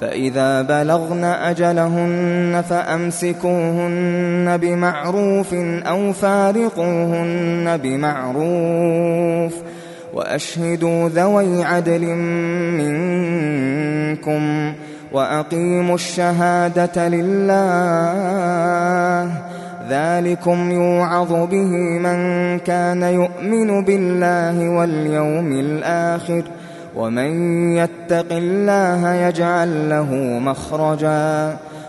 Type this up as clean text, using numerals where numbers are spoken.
فإذا بلغن أجلهن فأمسكوهن بمعروف أو فارقوهن بمعروف وأشهدوا ذوي عدل منكم وأقيموا الشهادة لله ذلكم يوعظ به من كان يؤمن بالله واليوم الآخر ومن يتق الله يجعل له مخرجا